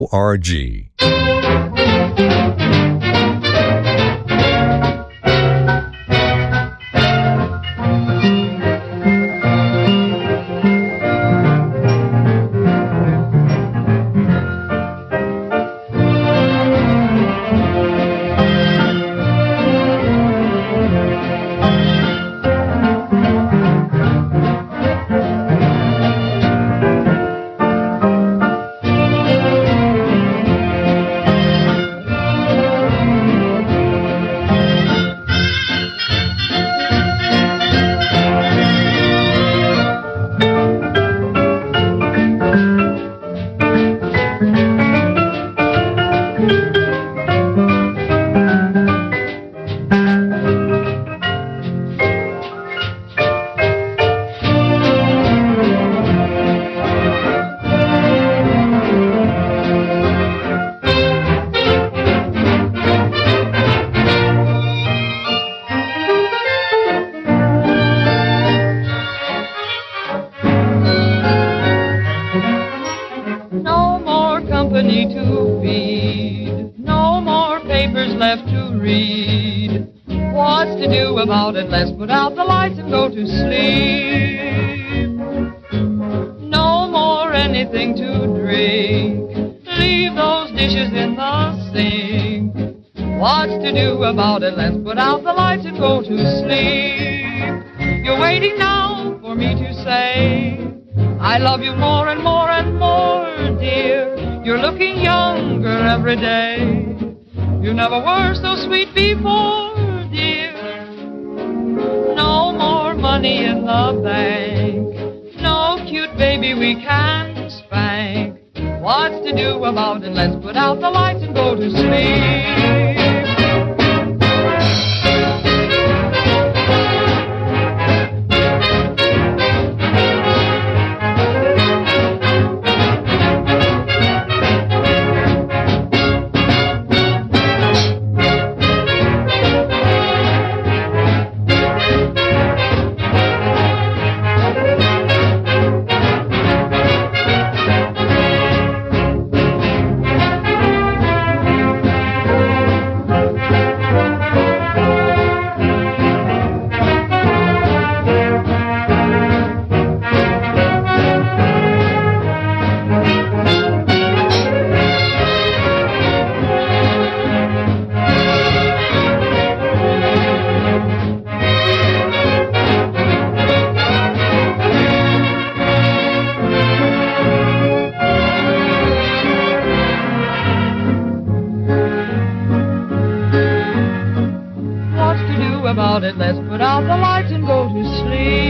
org. To feed, no more papers left to read. What's to do about it? Let's put out the lights and go to sleep. No more anything to drink. Leave those dishes in the sink. What's to do about it? Let's put out the lights and go to sleep. You're waiting now for me to say I love you more and more and more, dear. You're looking younger every day. You never were so sweet before, dear. No more money in the bank. No cute baby we can spank. What's to do about it? Let's put out the lights and go to sleep. About it, let's put out the lights and go to sleep.